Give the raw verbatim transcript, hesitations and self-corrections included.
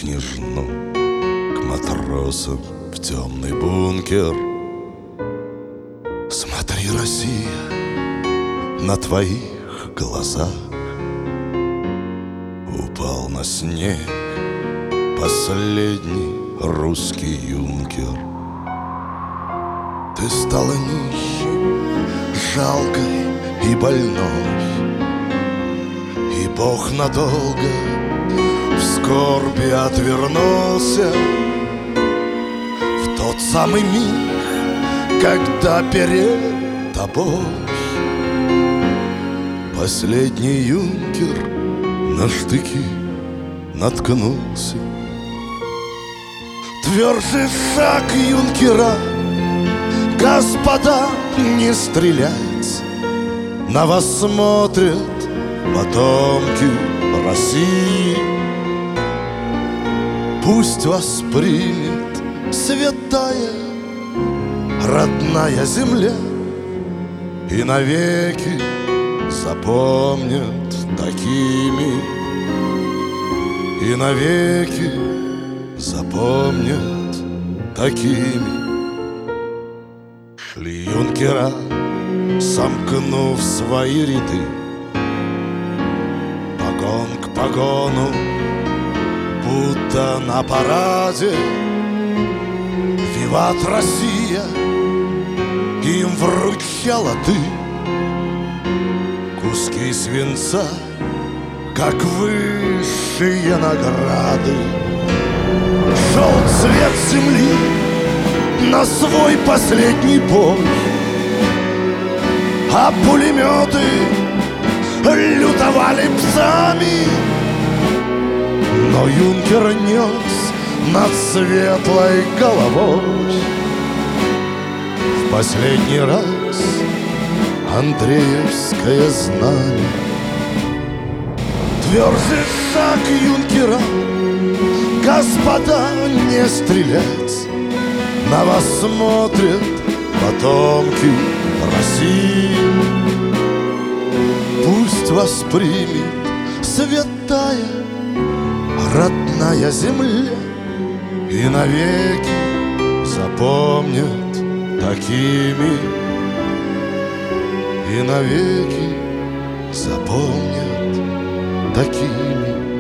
княжну, к матросам в темный бункер. Смотри, Россия, на твоих глазах упал на снег последний русский юнкер. Ты стала нищей, жалкой и больной, и Бог надолго в скорби отвернулся. В тот самый миг, когда перед тобой последний юнкер на штыки наткнулся. Тверже шаг юнкера, господа, не стрелять. На вас смотрят потомки России. Пусть вас примет святая родная земля, и навеки запомнят такими, и навеки запомнят такими. Шли юнкера, сомкнув свои ряды, погон к погону, будто на параде. Виват, Россия, им вручала ты куски свинца, как высшие награды. Шел цвет земли на свой последний бой, а пулеметы лютовали псами. Но юнкер нес над светлой головой в последний раз Андреевское знамя. Тверже шаг юнкера, господа, не стрелять. На вас смотрят потомки России. Пусть вас примет святая родная земля, и навеки запомнят такими, и навеки запомнят такими.